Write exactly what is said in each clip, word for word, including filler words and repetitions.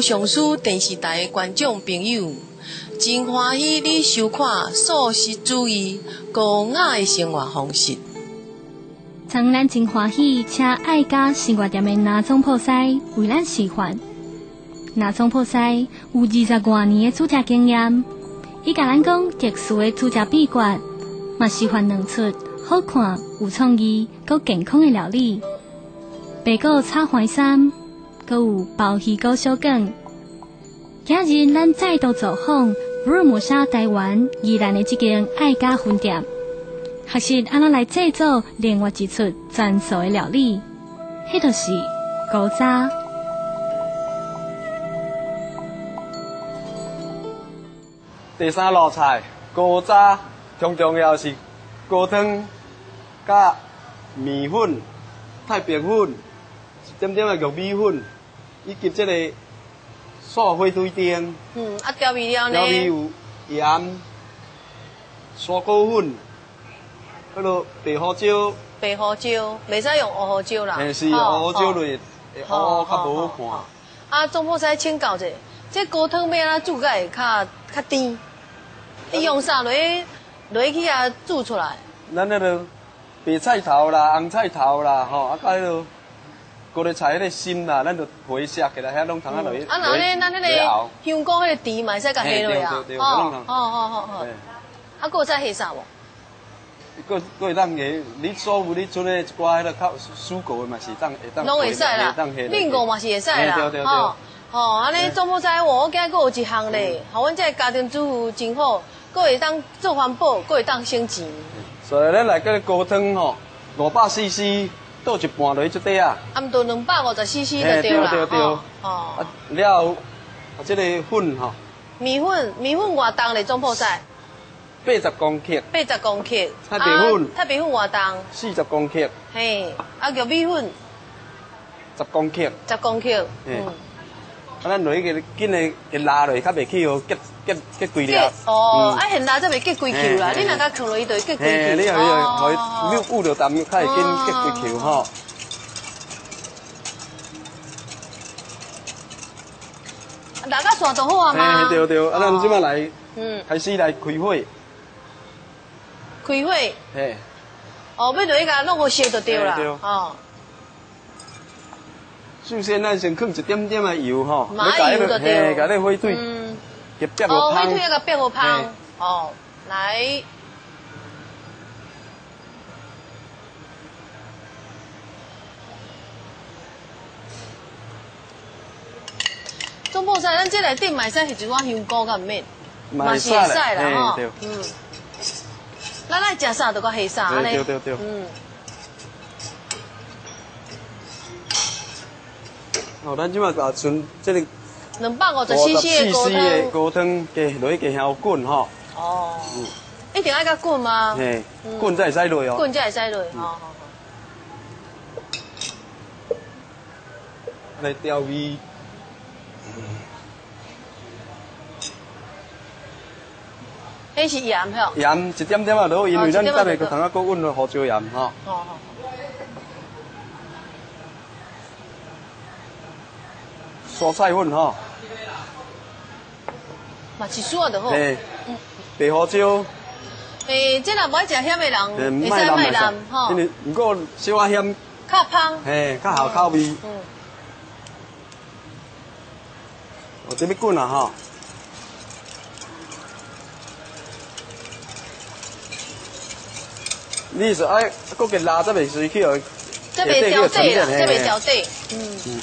上书电视台的观众朋友，真欢喜你收看素食主义高雅的生活方式。 曾咱真欢喜，请爱家生活店的拿总铺师为咱示范。拿总铺师有二十多年的煮食经验，伊甲咱讲特殊的煮食秘诀，嘛示范两出好看、有创意、佮健康的料理。白果炒淮山，佮有鲍鱼糕小卷。今日咱再度走访福尔摩沙台湾宜兰的这间爱家分店，学习安怎来制作另外一出专属的料理，迄就是古早。 第三道菜古早，最重要是高汤加面粉、太白粉。一点点的玉米粉，以及这个素火腿丁。 嗯，啊调味料呢？ 调味有盐、沙果粉，迄落白胡椒。 白胡椒，袂使用黑胡椒啦。 嘿，是黑胡椒类，黑较无好看。 啊，总铺师请教者，这高汤要安怎煮，甲会较较甜？你用啥落去落去啊煮出来？ 咱迄落白菜头啦、红菜头啦，吼，啊，甲迄落。高丽菜迄个心啦，咱就回削起来，遐拢通啊落去。 啊，然后呢，咱迄个香菇迄个甜嘛，会使甲下落啊。 对对对，哦哦哦哦哦。啊，搁有再下啥无？ 搁搁会当下，你所有你剩的一寡迄个较蔬果的嘛是当会当。 拢会使啦，面果嘛是会使啦。 对对对。 哦，安尼总铺师，我今搁有一项咧，互阮这个家庭主妇真好，搁会当做环保，搁会当省钱。 所以咱来个高汤吼，五百 C C。倒一半落去这底啊， 啊，毋多两百五十 C C 就对啦。 对对对。 哦。 啊，了后，啊，这个粉吼。 米粉，米粉偌重咧？总铺师。 八十公克。 八十公克。 太白粉。 太白粉偌重？ 四十公克。 嘿，啊，玉米粉。 十公克。 十公克。嗯。 啊，咱落去个紧的给拉落去，较袂去哦结结结规粒。 哦，啊，现拉则袂结规球啦。你若甲放落去，就会结规球。 嘿，你互伊互伊扭捂着淡，较会紧结规球吼。 拉到线就好啊嘛。 嘿，对对，啊，咱即摆来，嗯，开始来开火。 开火。 嘿。 哦，要落去甲弄个烧就对啦。哦。 首先，咱先放一点点的油吼， 麻油就对。 嘿，甲那火腿，给煸个哦，火腿那个煸个香。哦，来。总铺师，咱这内底嘛会使下一碗香菇，敢毋免？嘛是会使啦，吼。嗯。咱爱食啥就搁下啥，安尼。 对对对。嗯。哦，咱即摆把剩这个两百五十 C C 的高汤加落去加香滚吼。 哦。嗯。一定爱甲滚吗？ 嘿，滚才会使落哦。 滚才会使落，好好好。 来调味。 迄是盐吼。 盐一点点啊落，因为咱等下个通啊搁滚胡椒盐吼。 好好。 蔬菜粉吼， 嘛是素就好。 嘿，白胡椒。 诶，这若无爱食咸的人， 会使卖蓝吼。因为不过小可咸。 较香。 嘿，较好口味。嗯。哦，这要滚啊吼。你是爱搁个辣，则袂随去哦。 这袂焦底啦，这袂焦底。嗯。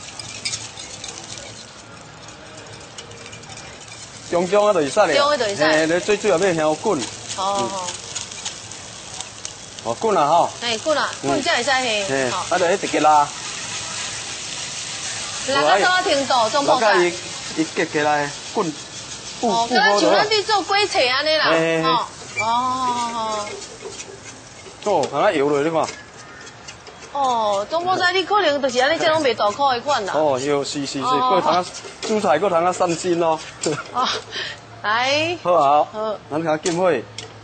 中中啊，就是使咧。 中啊，就是使。 嘿，你最主要要香滚。 好好好。 哦，滚啦吼。 嘿，滚啦，滚才会使嘿。 嘿，啊，就一直辣。 辣到什么程度？总铺师。 伊伊结起来滚。 哦，敢若像咱伫做粿菜安尼啦。 嘿。 哦哦哦。 哦，看咱油落你看。 哦，总铺师，你可能就是安尼，这拢袂大颗的款啦。 哦，有是是是，搁通啊煮菜，搁通啊散心咯。 哦，来。 好啊。好。咱看进火。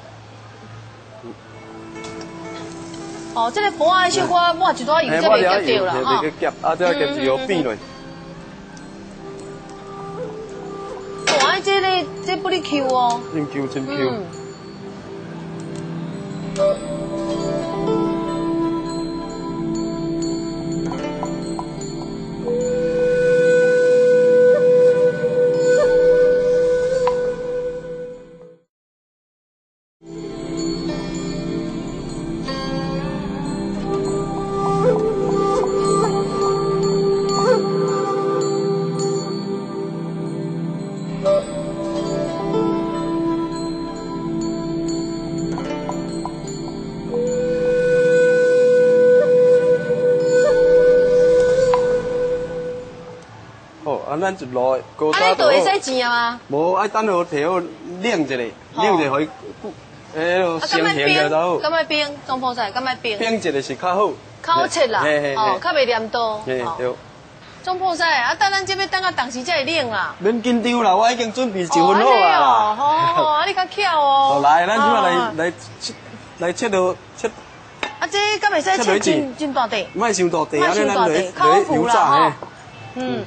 哦，这个煲啊，小可抹一撮油，才袂夹掉啦，吼。 嘿，夹，啊，再夹油变落。 这个这不哩 Q 哦， 真 Q 真 Q。嗯咱一路高早都会使钱啊吗？ 无，爱等下摕好冷一下，冷一下，互伊诶成型就好。 敢要冰，中破菜敢要冰？ 冰一下是较好， 较好切啦，哦，较袂黏刀。 嘿对。 中破菜啊，等咱这要等到当时才会冷啦。 免紧张啦，我已经准备就分好啊啦。哦，啊你较巧哦。 来，咱即马来来切来切到切。 啊，这敢袂使切真真大地？ 莫伤大地， 莫伤大地，较好浮啦吼。嗯。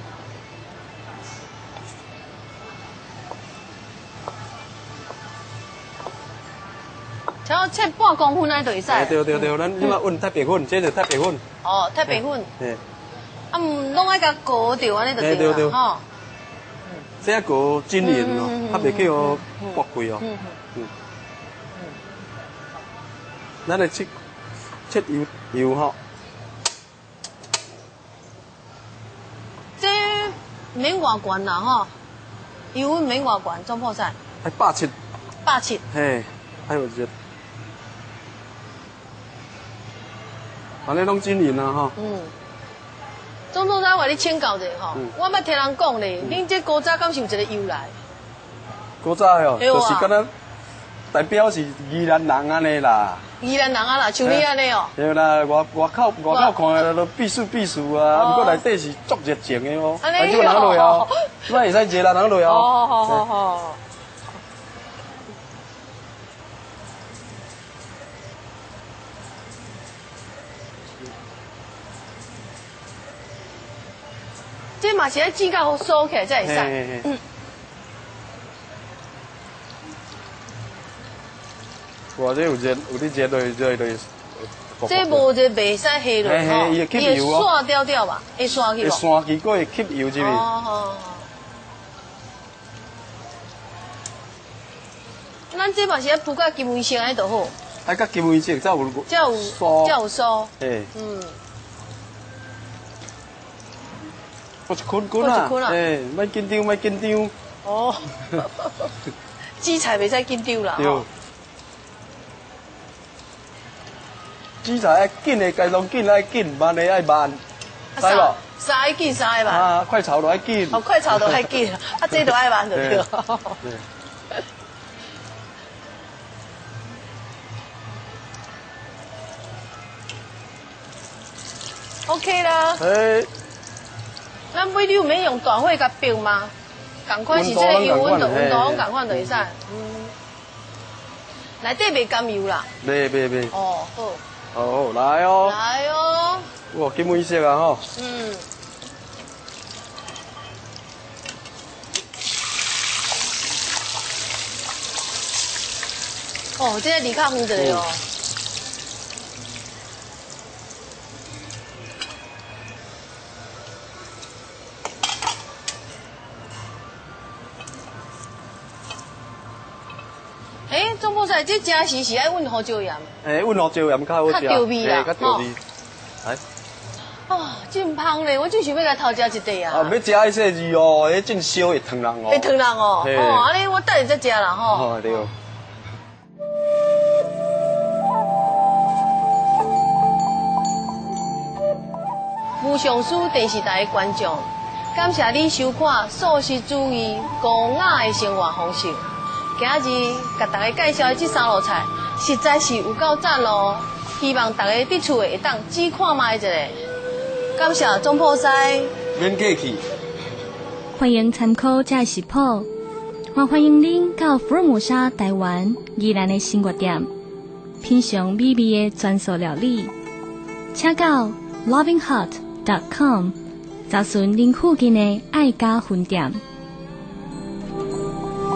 只要切半公分安就会使。 对对对，咱即马温太白粉，这就太白粉。 哦，太白粉。 嘿。 啊，唔，拢爱甲裹着安尼就对啦，吼。 这个真严哦，较袂去哦剥开哦。嗯嗯。咱来切切油油吼。 这免偌悬啦吼，油温免偌悬，中破菜。 还八七。 八七。 嘿，还有热。安尼拢真严啊吼。嗯。 总统仔，我你请教者吼，我捌听人讲咧，恁这古早敢是有一个由来？ 古早哦，就是敢若代表是宜兰人安尼啦。 宜兰人啊啦，像你安尼哦。 对啦，外外口外口看都避暑避暑啊，不过内底是足热情的哦。 安尼哦。人落哦，即摆会使热啦，人落哦。 好好好好。这嘛是要煮到好酥起来才会使。嗯。 哇，这有热，有啲热落热落。 这无就袂使下落吼， 伊会吸油哦。 散掉掉吧，会散去无？ 会散去，佫会吸油进去。 哦哦。咱这嘛是要铺甲金卫色安尼就好。 爱甲金卫色才有。 才有酥。才有酥。 嘿。 嗯。 我一捆捆啊，哎，莫紧张，莫紧张。 哦，煮菜袂使紧张啦。 对。煮菜爱紧的，该当紧爱紧，慢的爱慢，知无？ 三爱紧，三爱慢。 啊，快炒都爱紧。 哦，快炒都爱紧，啊，这都爱慢就对。OK 啦。哎。咱尾你有免用大火甲冰吗？共款是这个油温度，温度拢共款就会使。嗯。内底袂甘油啦。 袂袂袂。 哦，好。 好，来哦。 来哦。 哇，金卫色啊吼。 嗯。哦，这个离较远一个哦。诶，中破菜这食时是爱温胡椒盐。诶， 温胡椒盐较好食， 较调味啦， 较调味。来。 哦，真香咧！我就想要来偷食一块啊。 啊，要食迄说是哦，迄真烧会烫人哦。 会烫人哦。哦，安尼我等下再食啦吼。 哦，对。 无上书电视台的观众，感谢你收看素食主义高雅的生活方式。今日甲大家介绍的这三道菜，实在是有够赞咯！希望大家伫厝会当煮看卖一下。感谢总铺师， 免客气。 欢迎参考这食谱，还欢迎您到福尔摩沙台湾宜兰的生活店，品尝美味的专属料理。请到 loving heart dot com 找寻您附近的爱家分店。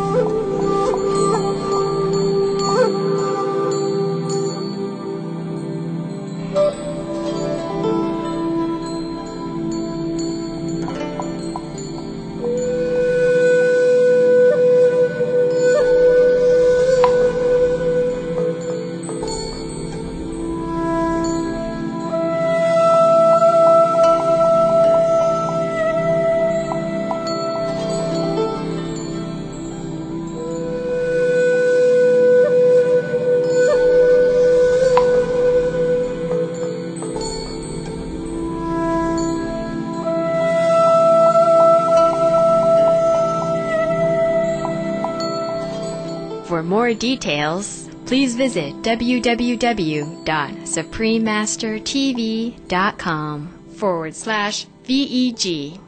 For more details, please visit w w w dot supreme master t v dot com forward slash V E G.